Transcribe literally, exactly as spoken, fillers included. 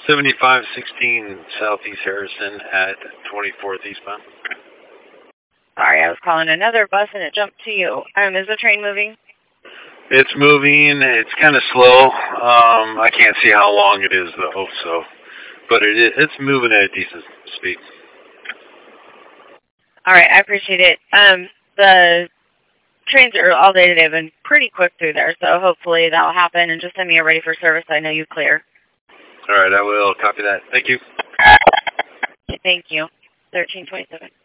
seventy-five sixteen Southeast Harrison at twenty-fourth eastbound. Sorry, I was calling another bus and it jumped to you. Um, is the train moving? It's moving. It's kind of slow. Um, I can't see how long it is though, so, but it is, it's moving at a decent speed. All right, I appreciate it. Um, the trains are all day today have been pretty quick through there, so hopefully that'll happen. And just send me a ready for service. I know you clear. All right, I will copy that. Thank you. Thank you. thirteen twenty-seven.